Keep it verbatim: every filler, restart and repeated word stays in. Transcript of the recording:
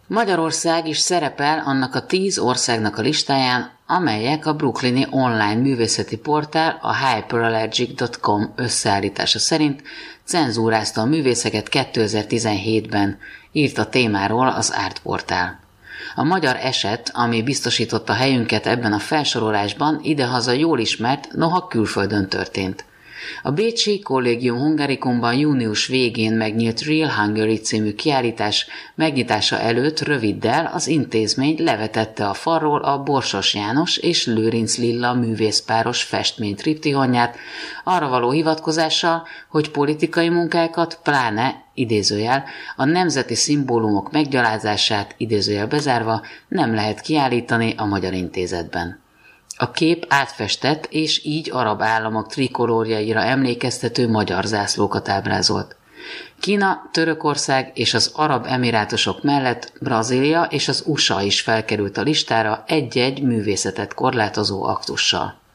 Magyarország is szerepel annak a tíz országnak a listáján, amelyek a brooklyni online művészeti portál, a hyperallergic pont com összeállítása szerint cenzúrázta a művészeket kétezer-tizenhétben, írt a témáról az Artportál. A magyar eset, ami biztosította helyünket ebben a felsorolásban, idehaza jól ismert, noha külföldön történt. A bécsi Collegium Hungaricumban június végén megnyílt Real Hungary című kiállítás megnyitása előtt röviddel az intézmény levetette a falról a Borsos János és Lőrinc Lilla művészpáros festmény triptihonját, arra való hivatkozással, hogy politikai munkákat, pláne, idézőjel, a nemzeti szimbólumok meggyalázását, idézőjel bezárva, nem lehet kiállítani a Magyar Intézetben. A kép átfestett és így arab államok trikolórjaira emlékeztető magyar zászlókat ábrázolt. Kína, Törökország és az Arab Emirátusok mellett Brazília és az u es á is felkerült a listára egy-egy művészetet korlátozó aktussal.